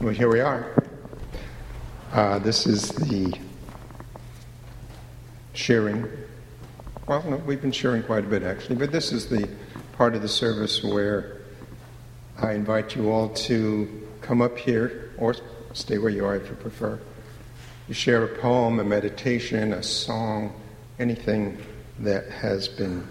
Well, here we are. This is the sharing. Well, no, we've been sharing quite a bit, actually, but this is the part of the service where I invite you all to come up here, or stay where you are if you prefer. You share a poem, a meditation, a song, anything that has been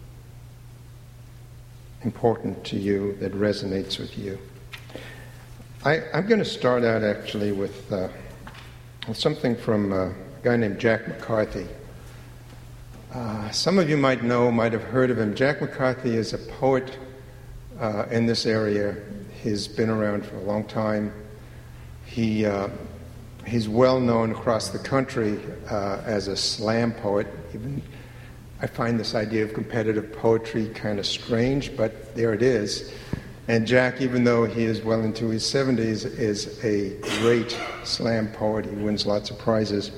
important to you, that resonates with you. I'm going to start out actually with something from a guy named Jack McCarthy. Some of you might have heard of him. Jack McCarthy is a poet in this area. He's been around for a long time. He's well known across the country as a slam poet. Even I find this idea of competitive poetry kind of strange, but there it is. And Jack, even though he is well into his 70s, is a great slam poet. He wins lots of prizes.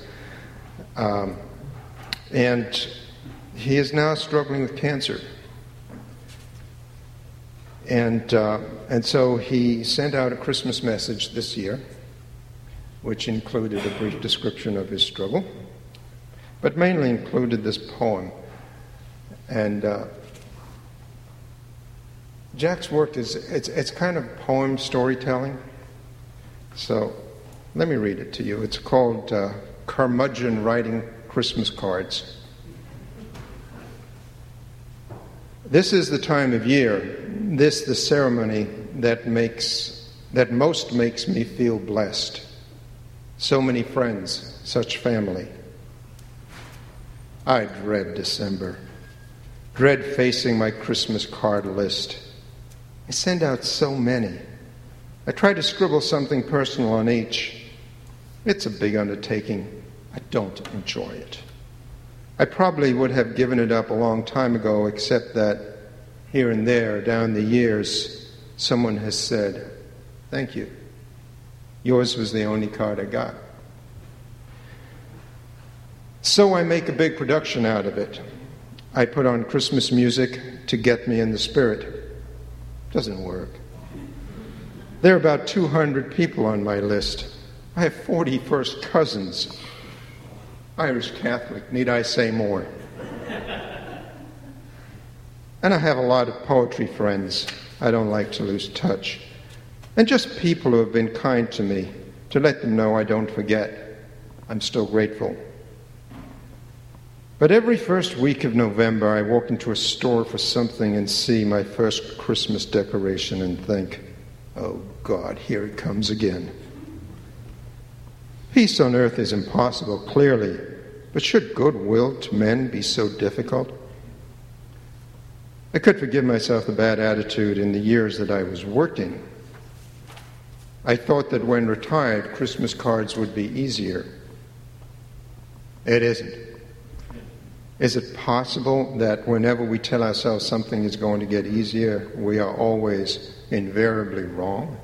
And he is now struggling with cancer. And so he sent out a Christmas message this year, which included a brief description of his struggle, but mainly included this poem. And Jack's work it's kind of poem storytelling. So let me read it to you. It's called Curmudgeon Writing Christmas Cards. This is the time of year, this the ceremony that most makes me feel blessed. So many friends, such family. I dread December, dread facing my Christmas card list. I send out so many. I try to scribble something personal on each. It's a big undertaking. I don't enjoy it. I probably would have given it up a long time ago, except that here and there, down the years, someone has said, "Thank you. Yours was the only card I got." So I make a big production out of it. I put on Christmas music to get me in the spirit. Doesn't work. There are about 200 people on my list. I have 40 first cousins. Irish Catholic, need I say more? And I have a lot of poetry friends. I don't like to lose touch. And just people who have been kind to me, to let them know I don't forget. I'm still grateful. But every first week of November, I walk into a store for something and see my first Christmas decoration and think, oh God, here it comes again. Peace on earth is impossible, clearly, but should goodwill to men be so difficult? I could forgive myself the bad attitude in the years that I was working. I thought that when retired, Christmas cards would be easier. It isn't. Is it possible that whenever we tell ourselves something is going to get easier, we are always invariably wrong?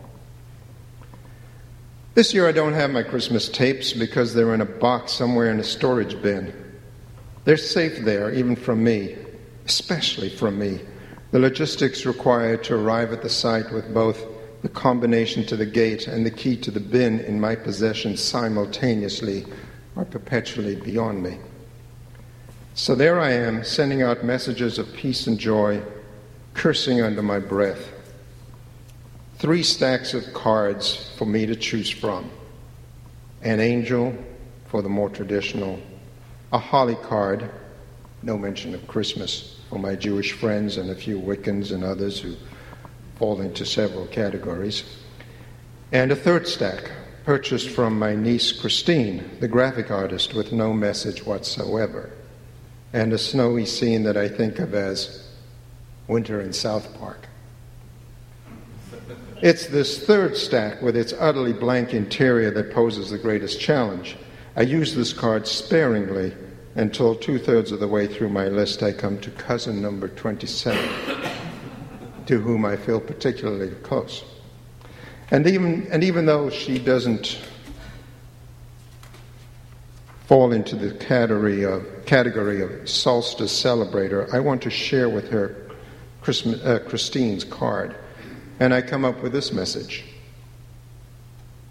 This year I don't have my Christmas tapes because they're in a box somewhere in a storage bin. They're safe there, even from me, especially from me. The logistics required to arrive at the site with both the combination to the gate and the key to the bin in my possession simultaneously are perpetually beyond me. So there I am, sending out messages of peace and joy, cursing under my breath. 3 stacks of cards for me to choose from. An angel for the more traditional, a holly card, no mention of Christmas, for my Jewish friends and a few Wiccans and others who fall into several categories, and a 3rd stack, purchased from my niece Christine, the graphic artist, with no message whatsoever, and a snowy scene that I think of as winter in South Park. It's this 3rd stack with its utterly blank interior that poses the greatest challenge. I use this card sparingly until 2/3 of the way through my list I come to cousin number 27, to whom I feel particularly close. And even though she doesn't fall into the category of solstice celebrator, I want to share with her Christine's card. And I come up with this message.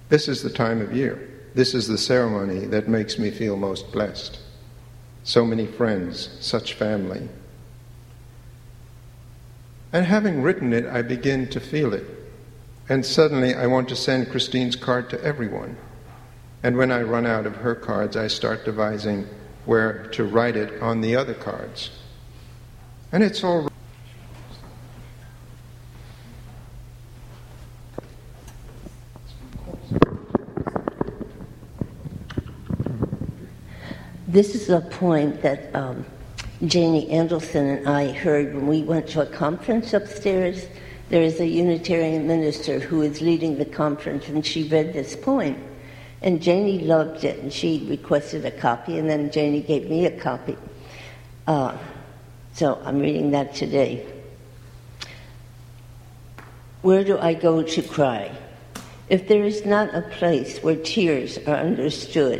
This is the time of year. This is the ceremony that makes me feel most blessed. So many friends, such family. And having written it, I begin to feel it. And suddenly I want to send Christine's card to everyone. And when I run out of her cards, I start devising where to write it on the other cards. And it's all right. This is a point that Janie Anderson and I heard when we went to a conference upstairs. There is a Unitarian minister who is leading the conference, and she read this poem. And Janie loved it, and she requested a copy, and then Janie gave me a copy. So I'm reading that today. Where do I go to cry? If there is not a place where tears are understood,